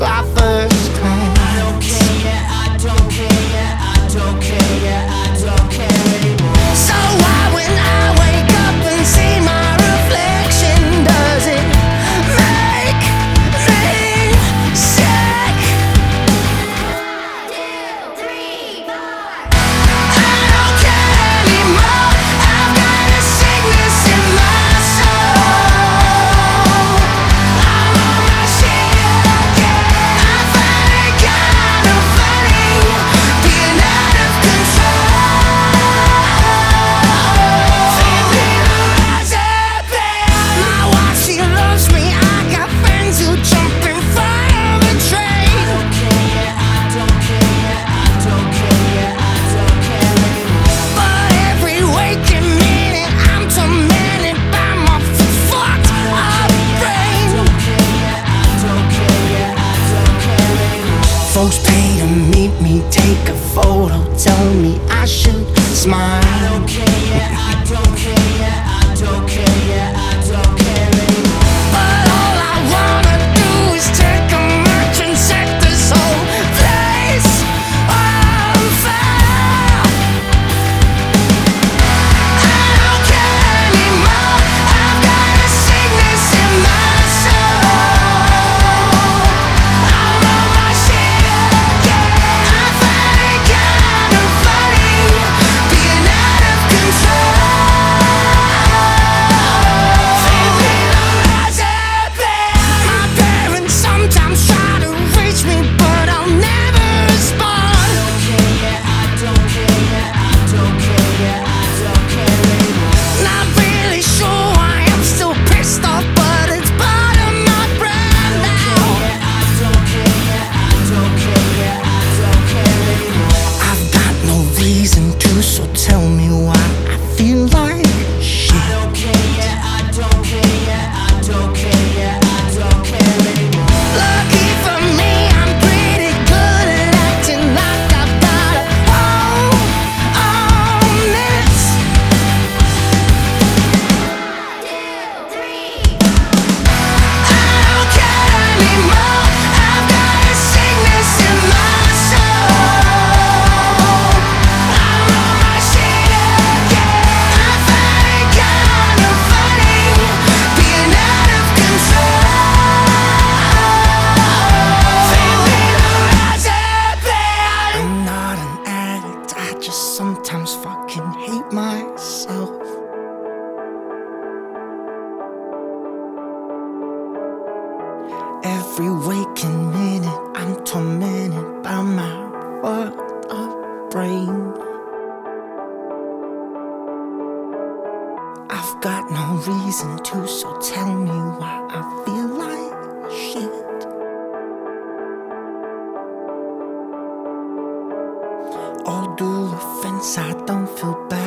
by first glance. I don't care, yeah, I don't care, yeah, I don't care, yeah, I don't care anymore. So why when I wake up and see my reflection, does it make me sick? 1, 2, 3, 4. I don't care anymore. I've got a sickness in my soul. I'm on my shit again. I find it kind of funny being out of control. Feeling my wife, she loves me. I got friends who jump in front of a train. I don't care, yeah, I don't care, yeah, I don't care, yeah, I don't care anymore. But every waking minute I'm tormented by my fucked up brain. I don't care, yeah, I don't care anymore. Folks pay to meet me, take a photo, tell me I should smile. I don't care, yeah, I don't care, yeah, I don't care, yeah, I don't care anymore. But all I wanna do is take a march and set this whole place on fire. I don't care anymore. I've got a sickness in my soul. I'm on my shit again. I find it kind of funny being out of control. Feeling my parents sometimes try to reach me, but I'll never respond. I don't care, yeah, I don't care, yeah, I don't care anymore. Not really sure why I'm still pissed off, but it's part of my brand now. I don't care, yeah, I don't care, yeah, I don't care anymore. I've got no reason to, so tell me why I feel like shit. I don't care, yeah, I don't care, yeah, I don't care, yeah, I don't care anymore. Lucky for me, I'm pretty good at acting like I've got a hold on this. 1, 2, 3, 4. I don't care anymore. I've got a sickness in my soul. I'm on my shit again. I find it kind of funny being out of control. Feeling I'm not an addict. I just sometimes fucking hate myself. Every waking minute I'm tormented by my fucked up brain. I've got no reason to, so tell me why I feel like shit. All due offense, I don't feel bad.